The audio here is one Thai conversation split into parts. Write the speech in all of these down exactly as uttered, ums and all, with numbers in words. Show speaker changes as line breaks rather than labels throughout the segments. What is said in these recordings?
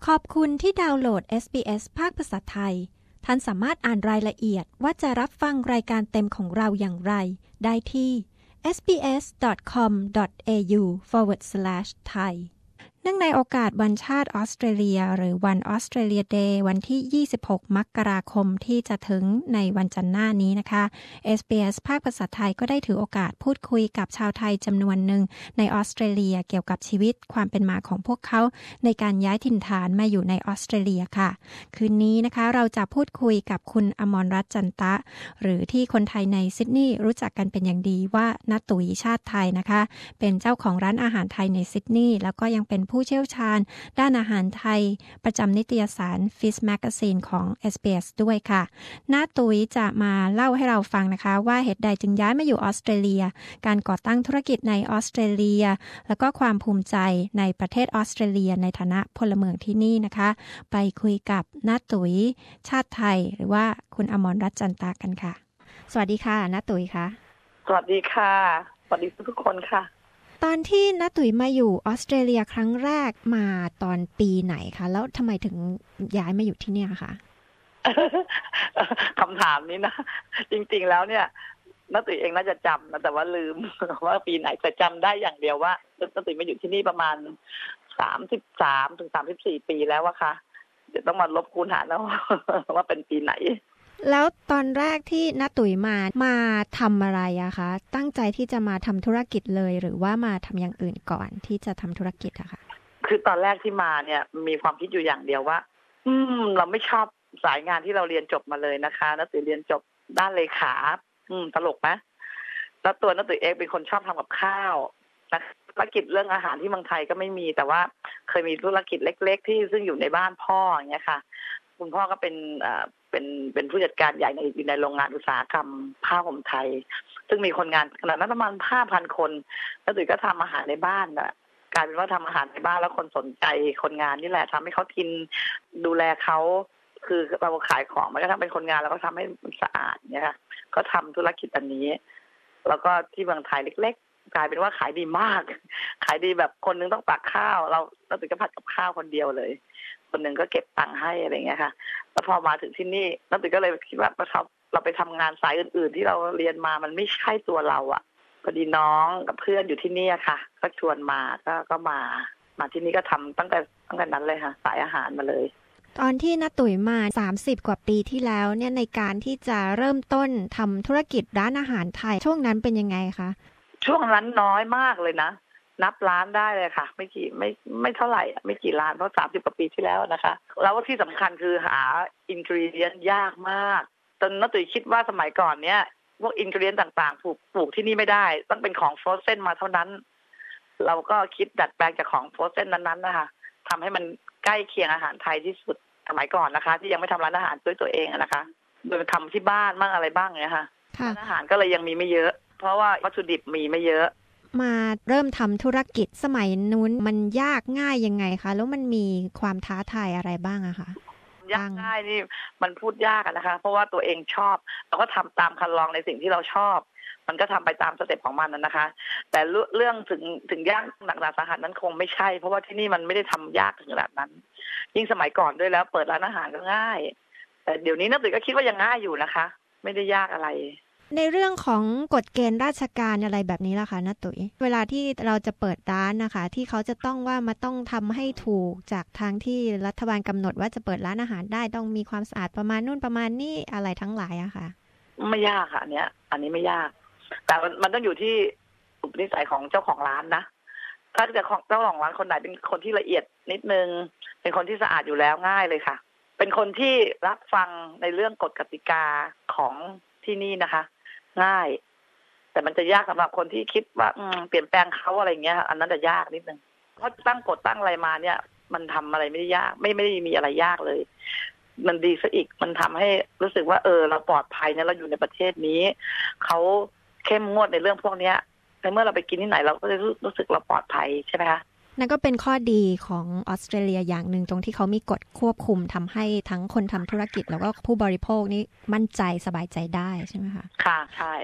ขอบคุณที่ดาวน์โหลด เอส บี เอส ภาคภาษาไทยท่านสามารถอ่านรายละเอียดว่าจะรับฟังรายการเต็มของเราอย่างไรได้ที่ เอส บี เอส ดอท คอม ดอท เอ ยู สแลช ไทย เนื่องในโอกาสวันชาติออสเตรเลียหรือวันออสเตรเลียเดย์วันที่ยี่สิบหกมกราคมที่จะถึงในวันจันทร์หน้านี้นะคะ เอส บี เอส ภาคภาษาไทยก็ได้ถือโอกาสพูดคุยกับชาวไทยจำนวนหนึ่งในออสเตรเลียเกี่ยวกับชีวิตความเป็นมาของพวกเขาในการย้ายถิ่นฐานมาอยู่ในออสเตรเลียค่ะคืนนี้นะคะเราจะพูดคุยกับคุณอมรรัตน์จันตะหรือที่คนไทยในซิดนีย์รู้จักกันเป็นอย่างดีว่าณตุ๋ยชาติไทยนะคะเป็นเจ้าของร้านอาหารไทยในซิดนีย์แล้วก็ยังเป็นผู้เชี่ยวชาญด้านอาหารไทยประจำนิตยสาร Fish Magazine ของ เอส บี เอส ด้วยค่ะน้าตุ๋ยจะมาเล่าให้เราฟังนะคะว่าเหตุใดจึงย้ายมาอยู่ออสเตรเลียการก่อตั้งธุรกิจในออสเตรเลียแล้วก็ความภูมิใจในประเทศออสเตรเลียในฐานะพลเมืองที่นี่นะคะไปคุยกับน้าตุ๋ยชาติไทยหรือว่าคุณอมรรัตน์จันตากันค่ะสวัสดีค่ะน้าตุ๋ยค่ะ
สวัสดีค่ะสวัสดีทุกคนค่ะ
ตอนที่น้าตุ๋ยมาอยู่ออสเตรเลียครั้งแรกมาตอนปีไหนคะแล้วทำไมถึงย้ายมาอยู่ที่เนี่ยคะ
คำถามนี้นะจริงๆแล้วเนี่ยน้าตุ๋ยเองน่าจะจำนะแต่ว่าลืมว่าปีไหนแต่จำได้อย่างเดียวว่าน้าตุ๋ยมาอยู่ที่นี่ประมาณสามสิบสามถึงสามสิบสี่ปีแล้วอะค่ะเดี๋ยวต้องมาลบคูณหารแล้วว่าเป็นปีไหน
แล้วตอนแรกที่น้าตุ๋ยมามาทำอะไรอะคะตั้งใจที่จะมาทำธุรกิจเลยหรือว่ามาทำอย่างอื่นก่อนที่จะทำธุรกิจอะคะ
คือตอนแรกที่มาเนี่ยมีความคิดอยู่อย่างเดียวว่าอืมเราไม่ชอบสายงานที่เราเรียนจบมาเลยนะคะน้าตุ๋ยเรียนจบด้านเลขาอืมตลกไหมแล้วตัวน้าตุ๋ยเองเป็นคนชอบทำกับข้าวธุรกิจเรื่องอาหารที่เมืองไทยก็ไม่มีแต่ว่าเคยมีธุรกิจเล็กๆที่ซึ่งอยู่ในบ้านพ่ออย่างเงี้ยค่ะคุณพ่อก็เป็นอ่าเป็นเป็นผู้จัดการใหญ่ในอยู่ในโรงงานอุตสาหกรรมผ้าห่มไทยซึ่งมีคนงานขนาดนั้นประมาณ ห้าพัน คนแล้วตุ๋ยก็ทำอาหารในบ้านน่ะกลายเป็นว่าทำอาหารในบ้านแล้วคนสนใจคนงานนี่แหละทำให้เขากินดูแลเขาคือเราขายของมันก็ทำเป็นคนงานแล้วก็ทำให้มันสะอาดเนี่ยค่ะก็ทำธุรกิจอันนี้แล้วก็ที่เมืองไทยเล็กๆกลายเป็นว่าขายดีมากขายดีแบบคนนึงต้องตักข้าวเราเราตุ๋ยก็ผัดกับข้าวคนเดียวเลยคนหนึ่งก็เก็บตังค์ให้อะไรเงี้ยค่ะแล้วพอมาถึงที่นี่น้าตุ๋ยก็เลยคิดว่าเราเราไปทำงานสายอื่นๆที่เราเรียนมามันไม่ใช่ตัวเราอ่ะพอดีน้องกับเพื่อนอยู่ที่นี่ค่ะก็ชวนมาก็ก็มามาที่นี่ก็ทำตั้งแต่ตั้งแต่นั้นเลยค่ะสายอาหารมาเลย
ตอนที่น้าตุ๋ยมาสามสิบกว่าปีที่แล้วเนี่ยในการที่จะเริ่มต้นทำธุรกิจร้านอาหารไทยช่วงนั้นเป็นยังไงคะ
ช่วงนั้นน้อยมากเลยนะนับล้านได้เลยค่ะไม่กี่ไม่ไม่เท่าไหร่ไม่กี่ล้านเพราะสามสิบกว่าปีที่แล้วนะคะแล้วที่สำคัญคือหาอินกรีเดียนยากมากจนน้าตุ๋ยคิดว่าสมัยก่อนเนี้ยพวกอินกรีเดียนต่างๆปลูกปลูกที่นี่ไม่ได้ต้องเป็นของฟรอเซนมาเท่านั้นเราก็คิดดัดแปลงจากของฟรอเซนนั้นๆนะคะทำให้มันใกล้เคียงอาหารไทยที่สุดสมัยก่อนนะคะที่ยังไม่ทำร้านอาหารด้วยตัวเองนะคะโดยทำที่บ้านบ้างอะไรบ้างเนี้ยค่ะร้านอาหารก็เลยยังมีไม่เยอะเพราะว่าวัตถุดิบมีไม่เยอะ
มาเริ่มทำธุรกิจสมัยนู้นมันยากง่ายยังไงคะแล้วมันมีความท้าทายอะไรบ้างอะคะ
ยากง่ายนี่มันพูดยากนะคะเพราะว่าตัวเองชอบเราก็ทำตามคันลองในสิ่งที่เราชอบมันก็ทำไปตามสเต็ปของมันนะคะแต่เรื่องถึงถึงยากหนักหนาสาหัสนั้นคงไม่ใช่เพราะว่าที่นี่มันไม่ได้ทำยากถึงขนาดนั้นยิ่งสมัยก่อนด้วยแล้วเปิดร้านอาหารก็ง่ายแต่เดี๋ยวนี้น้าตุ๋ยก็คิดว่ายังง่ายอยู่นะคะไม่ได้ยากอะไร
ในเรื่องของกฎเกณฑ์ราชการอะไรแบบนี้ล่ะคะน้าตุ๋ยเวลาที่เราจะเปิดร้านนะคะที่เขาจะต้องว่ามาต้องทำให้ถูกจากทางที่รัฐบาลกำหนดว่าจะเปิดร้านอาหารได้ต้องมีความสะอาดประมาณนู่นประมาณนี่อะไรทั้งหลายอะค่ะ
ไม่ยากค่ะอันเนี้ยอันนี้ไม่ยากแต่มันต้องอยู่ที่อุปนิสัยของเจ้าของร้านนะถ้าเกิดเจ้าของร้านคนไหนเป็นคนที่ละเอียดนิดนึงเป็นคนที่สะอาดอยู่แล้วง่ายเลยค่ะเป็นคนที่รับฟังในเรื่องกฎกติกาของที่นี่นะคะง่ายแต่มันจะยากสำหรับคนที่คิดว่าเปลี่ยนแปลงเขาอะไรเงี้ยอันนั้นจะยากนิดนึงเพราะตั้งกฎตั้งอะไรมาเนี่ยมันทำอะไรไม่ได้ยากไม่ไม่ได้มีอะไรยากเลยมันดีซะอีกมันทำให้รู้สึกว่าเออเราปลอดภัยนะเราอยู่ในประเทศนี้เขาเข้มงวดในเรื่องพวกนี้ในเมื่อเราไปกินที่ไหนเราก็จะรู้สึกเราปลอดภัยใช่ไหมคะ
นั่นก็เป็นข้อดีของออสเตรเลียอย่างหนึ่งตรงที่เขามีกฎควบคุมทำให้ทั้งคนทำธุรกิจแล้วก็ผู้บริโภคนี่มั่นใจสบายใจได้ใช่ไหมคะ
ค่ะใช่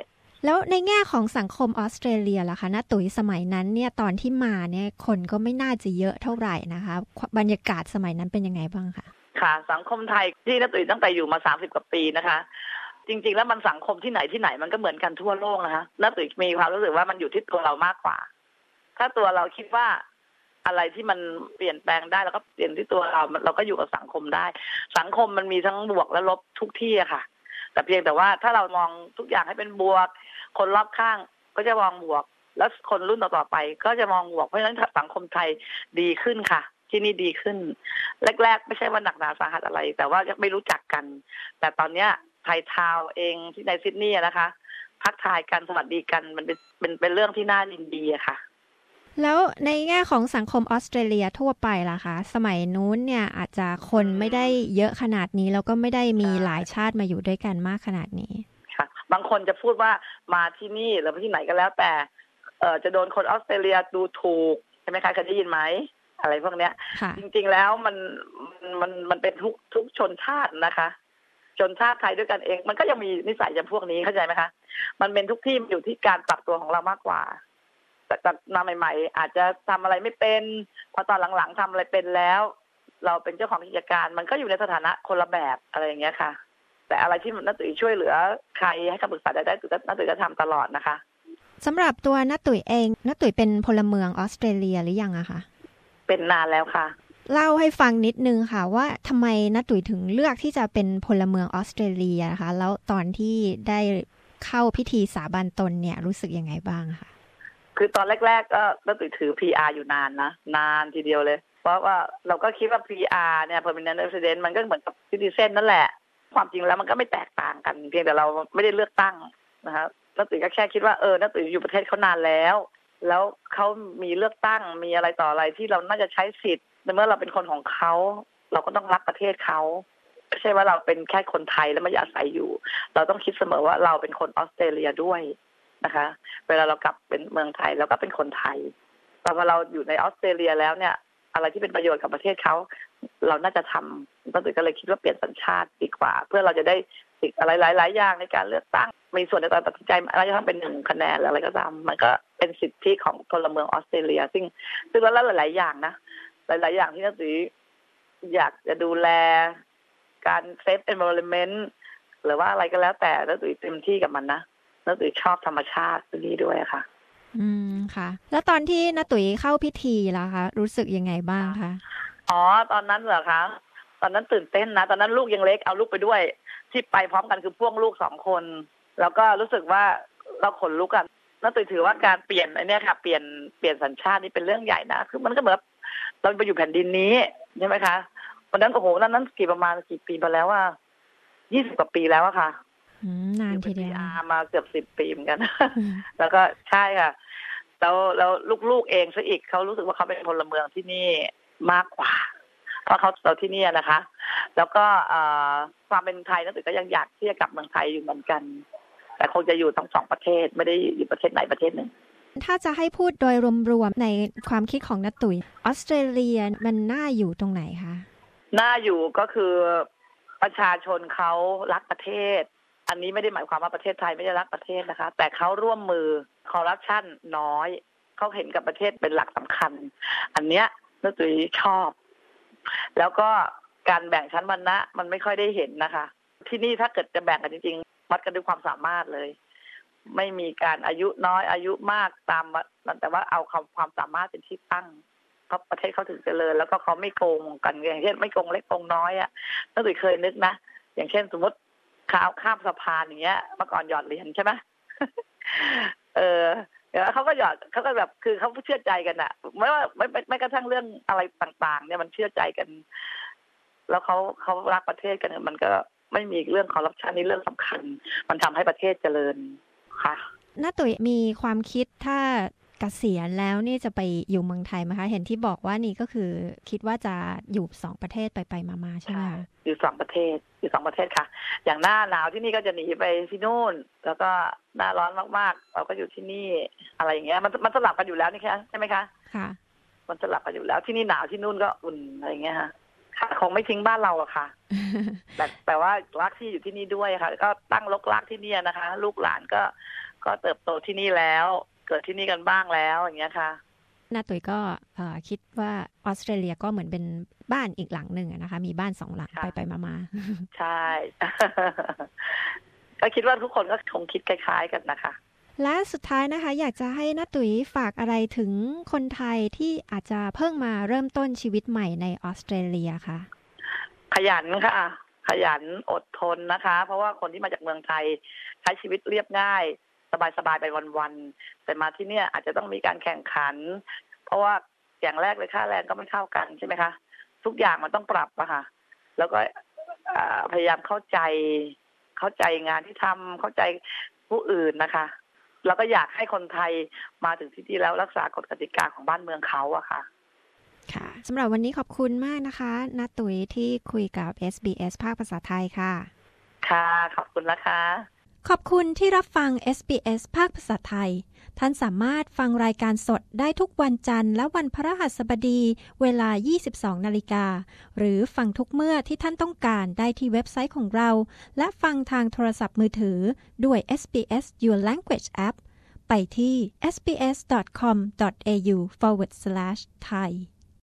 แล้วในแง่ของสังคมออสเตรเลียล่ะคะณตุ๋ยสมัยนั้นเนี่ยตอนที่มาเนี่ยคนก็ไม่น่าจะเยอะเท่าไหร่นะคะบรรยากาศสมัยนั้นเป็นยังไงบ้างคะ
ค่ะสังคมไทยที่ณตุ๋ยตั้งแต่อยู่มาสามสิบกว่าปีนะคะจริงๆแล้วมันสังคมที่ไหนที่ไหนมันก็เหมือนกันทั่วโลกนะคะณตุ๋ยมีความรู้สึกว่ามันอยู่ที่ตัวเรามากกว่าถ้าตัวเราคิดว่าอะไรที่มันเปลี่ยนแปลงได้แล้วก็เปลี่ยนที่ตัวเราเราก็อยู่กับสังคมได้สังคมมันมีทั้งบวกและลบทุกที่อะค่ะแต่เพียงแต่ว่าถ้าเรามองทุกอย่างให้เป็นบวกคนรอบข้างก็จะมองบวกแล้วคนรุ่นต่อๆไปก็จะมองบวกเพราะฉะนั้นสังคมไทยดีขึ้นค่ะที่นี่ดีขึ้นแรกๆไม่ใช่ว่าหนักหนาสาหัสอะไรแต่ว่ายังไม่รู้จักกันแต่ตอนเนี้ยไทยทาวเองที่ในซิดนีย์นะคะทักทายกันสวัสดีกันมันเป็นเป็นเป็นเรื่องที่น่ายินดีอะค่ะ
แล้วในแง่ของสังคมออสเตรเลียทั่วไปล่ะคะสมัยนู้นเนี่ยอาจจะคนไม่ได้เยอะขนาดนี้แล้วก็ไม่ได้มีหลายชาติมาอยู่ด้วยกันมากขนาดนี้
ค่ะบางคนจะพูดว่ามาที่นี่หรือไปที่ไหนก็แล้วแต่เอ่อจะโดนคนออสเตรเลียดูถูกใช่ไหมคะเคยได้ยินไหมอะไรพวกเนี้ยจริงๆแล้วมันมันมันเป็นทุกทุกชนชาตินะคะชนชาติไทยด้วยกันเองมันก็ยังมีนิสัยอย่างพวกนี้เข้าใจไหมคะมันเป็นทุกที่อยู่ที่การปรับตัวของเรามากกว่าแต่ตอนมาใหม่ๆอาจจะทำอะไรไม่เป็นพอตอนหลังๆทำอะไรเป็นแล้วเราเป็นเจ้าของกิจการมันก็อยู่ในสถานะคนละแบบอะไรอย่างเงี้ยค่ะแต่อะไรที่น้าตุ๋ยช่วยเหลือใครให้คำปรึกษาได้ได้น้าตุ๋ยจะทำตลอดนะคะ
สำหรับตัวน้าตุ๋ยเองน้าตุ๋ยเป็นพลเมืองออสเตรเลียหรือยังอะคะ
เป็นนานแล้วค่ะ
เล่าให้ฟังนิดนึงค่ะว่าทำไมน้าตุ๋ยถึงเลือกที่จะเป็นพลเมืองออสเตรเลียนะคะแล้วตอนที่ได้เข้าพิธีสาบานตนเนี่ยรู้สึกยังไงบ้างคะ
คือตอนแรกๆก็น้าตุ๋ยถือ พี อาร์ อยู่นานนะนานทีเดียวเลยเพราะว่าเราก็คิดว่า พี อาร์ เนี่ย Permanent Resident มันก็เหมือนกับ Citizen นั่นแหละความจริงแล้วมันก็ไม่แตกต่างกันเพียงแต่เราไม่ได้เลือกตั้งนะครับน้าตุ๋ยก็แค่คิดว่าเออน้าตุ๋ยอยู่ประเทศเขานานแล้วแล้วเขามีเลือกตั้งมีอะไรต่ออะไรที่เราน่าจะใช้สิทธิ์เมื่อเราเป็นคนของเขาเราก็ต้องรักประเทศเขาไม่ใช่ว่าเราเป็นแค่คนไทยแล้วมาอาศัยอยู่เราต้องคิดเสมอว่าเราเป็นคนออสเตรเลียด้วยนะคะเวลาเรากลับเป็นเมืองไทยเราก็เป็นคนไทยแต่พอเราอยู่ในออสเตรเลียแล้วเนี่ยอะไรที่เป็นประโยชน์กับประเทศเขาเราน่าจะทำก็เลยก็เลยคิดว่าเปลี่ยนสัญชาติดีกว่าเพื่อเราจะได้สิทธิ์อะไรหลายๆอย่างในการเลือกตั้งมีส่วนในการตัดสินใจอะไรจะต้องเป็นหนึ่งคะแนนอะไรก็ตามมันก็เป็นสิทธิของพลเมืองออสเตรเลียซึ่งซึ่งแล้วหลายๆอย่างนะหลายๆอย่างที่น้าตุ๋ยอยากจะดูแลการเซฟเอนไวรอนเมนต์หรือว่าอะไรก็แล้วแต่น้าตุ๋ยเต็มที่กับมันนะน้าตุ๋ยชอบธรรมชาติที่นี่ด้วยค่ะ
อืมค่ะแล้วตอนที่น้าตุ๋ยเข้าพิธีล่ะคะรู้สึกยังไงบ้างคะ
อ๋อตอนนั้นเหรอคะตอนนั้นตื่นเต้นนะตอนนั้นลูกยังเล็กเอาลูกไปด้วยที่ไปพร้อมกันคือพ่วงลูกสองคนแล้วก็รู้สึกว่าเราขนลุกอ่ะน้าตุ๋ยถือว่าการเปลี่ยนไอ้นี่ค่ะเปลี่ยนเปลี่ยนสัญชาตินี่เป็นเรื่องใหญ่นะคือมันก็เหมือนเราไปอยู่แผ่นดินนี้ใช่ไหมคะวันนั้นโอ้โหนั้นนั้นกี่ประมาณกี่ปีมาแล้วว่ายี่สิบกว่าปีแล้วอะค่ะ
นานทีเดียว
มาเกือบสิบปีเหมือนกันแล้วก็ใช่ค่ะแล้วแล้วลูกๆเองซะอีกเขารู้สึกว่าเขาเป็นพลเมืองที่นี่มากกว่าเพราะเขาเราที่นี่นะคะแล้วก็ความเป็นไทยนั่นถือก็ยังอยากที่จะกลับเมืองไทยอยู่เหมือนกันแต่คงจะอยู่ทั้งสองประเทศไม่ได้อยู่ประเทศไหนประเทศหนึ่ง
ถ้าจะให้พูดโดยรวมๆในความคิดของน้าตุ๋ยออสเตรเลียมันน่าอยู่ตรงไหนคะ
น่าอยู่ก็คือประชาชนเขารักประเทศอันนี้ไม่ได้หมายความว่าประเทศไทยไม่ได้รักประเทศนะคะแต่เขาร่วมมือคอร์รัปชันน้อยเขาเห็นกับประเทศเป็นหลักสำคัญอันเนี้ยน้าตุ๋ยชอบแล้วก็การแบ่งชั้นวรรณะมันไม่ค่อยได้เห็นนะคะที่นี่ถ้าเกิดจะแบ่งกันจริงๆวัดกันด้วยความสามารถเลยไม่มีการอายุน้อยอายุมากตามแต่ว่าเอาความสามารถเป็นที่ตั้งเพราะประเทศเขาถึงเจริญแล้วก็เขาไม่โกงกันอย่างเช่นไม่โกงเล็กโกงน้อยอ่ะน้าตุ๋ยเคยนึกนะอย่างเช่นสมมติข้าวข้ามสะพานอย่างเงี้ยเมื่อก่อนหยอดเหรียญใช่ไหม เออแล้วเขาก็หยอดเขาก็แบบคือเขาเชื่อใจกันอะไม่ว่าไม่ไม่กระทั่งเรื่องอะไรต่างๆเนี่ยมันเชื่อใจกันแล้วเขาเขารักประเทศกันมันก็ไม่มีเรื่องคอร์รัปชันนี่เรื่องสำคัญมันทำให้ประเทศเจริญค่ะ
น้าตุ๋ยมีความคิดถ้าเกษียณแล้วนี่จะไปอยู่เมืองไทยไหมคะเห็นที่บอกว่านี่ก็คือคิดว่าจะอยู่สองประเทศไปไปมาๆใช่ไหมคะ
อยู่สองประเทศอยู่สองประเทศค่ะอย่างหน้าหนาวที่นี่ก็จะหนีไปที่นู่นแล้วก็หน้าร้อนมากๆเราก็อยู่ที่นี่อะไรอย่างเงี้ยมันมันสลับกันอยู่แล้วนี่คะใช่ไหมคะ
ค่ะ
มันสลับกันอยู่แล้วที่นี่หนาวที่นู่นก็อุ่นอะไรอย่างเงี้ยค่ะคงไม่ทิ้งบ้านเราอะค่ะแต่แต่ว่ารักที่อยู่ที่นี่ด้วยค่ะก็ตั้งรกรากที่นี่นะคะลูกหลานก็ก็เติบโตที่นี่แล้วเกิดที่นี่กันบ้างแล้วอย่างเงี้ยค่ะ
นาตุ๋ยก็คิดว่าออสเตรเลียก็เหมือนเป็นบ้านอีกหลังหนึ่งนะคะมีบ้านสองหลังไปไปมา
ๆใช่ ก็คิดว่าทุกคนก็คงคิดคล้ายๆกันนะคะ
และสุดท้ายนะคะอยากจะให้นาตุ๋ยฝากอะไรถึงคนไทยที่อาจจะเพิ่งมาเริ่มต้นชีวิตใหม่ในออสเตรเลียค่ะ
ขยันค่ะขยันอดทนนะคะเพราะว่าคนที่มาจากเมืองไทยใช้ชีวิตเรียบง่ายสบายๆไปวันๆแต่มาที่เนี่ยอาจจะต้องมีการแข่งขันเพราะว่าอย่างแรกเลยค่าแรงก็ไม่เท่ากันใช่ไหมคะทุกอย่างมันต้องปรับอะค่ะแล้วก็พยายามเข้าใจเข้าใจงานที่ทำเข้าใจผู้อื่นนะคะแล้วก็อยากให้คนไทยมาถึงที่นี่แล้วรักษากฎกติกาของบ้านเมืองเขาอะค่ะ
ค่ะสำหรับวันนี้ขอบคุณมากนะคะณตุ๋ยที่คุยกับ เอส บี เอส ภาคภาษาไทยค่ะ
ค่ะขอบคุณนะคะ
ขอบคุณที่รับฟัง เอส บี เอส ภาคภาษาไทยท่านสามารถฟังรายการสดได้ทุกวันจันทร์และวันพฤหัสบดีเวลา ยี่สิบสองนาฬิกาหรือฟังทุกเมื่อที่ท่านต้องการได้ที่เว็บไซต์ของเราและฟังทางโทรศัพท์มือถือด้วย เอส บี เอส Your Language App ไปที่ เอส บี เอส ดอท คอม ดอท เอ ยู ฟอร์ วาร์ด สแลช ไทย